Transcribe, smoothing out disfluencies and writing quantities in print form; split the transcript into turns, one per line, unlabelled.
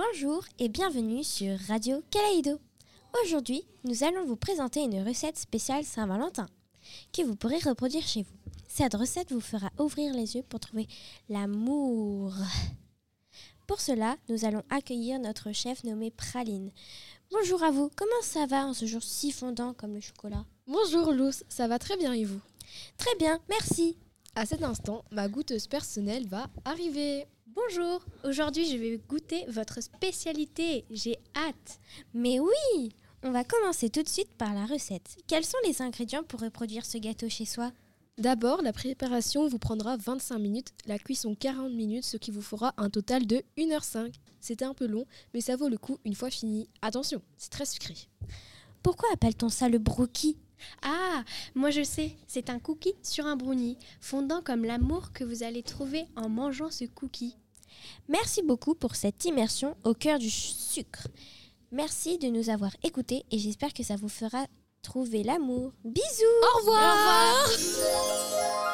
Bonjour et bienvenue sur Radio Kaleido. Aujourd'hui, nous allons vous présenter une recette spéciale Saint-Valentin que vous pourrez reproduire chez vous. Cette recette vous fera ouvrir les yeux pour trouver l'amour. Pour cela, nous allons accueillir notre chef nommé Praline. Bonjour à vous, comment ça va en ce jour si fondant comme le chocolat ?
Bonjour Luce, ça va très bien et vous ?
Très bien, merci.
À cet instant, ma goûteuse personnelle va arriver.
Bonjour, aujourd'hui je vais goûter votre spécialité, j'ai hâte.
Mais oui, on va commencer tout de suite par la recette. Quels sont les ingrédients pour reproduire ce gâteau chez soi ?
D'abord, la préparation vous prendra 25 minutes, la cuisson 40 minutes, ce qui vous fera un total de 1h05. C'était un peu long, mais ça vaut le coup une fois fini. Attention, c'est très sucré.
Pourquoi appelle-t-on ça le brookie ?
Ah, moi je sais, c'est un cookie sur un brownie, fondant comme l'amour que vous allez trouver en mangeant ce cookie.
Merci beaucoup pour cette immersion au cœur du sucre. Merci de nous avoir écoutés et j'espère que ça vous fera trouver l'amour. Bisous !
Au revoir.
Au revoir.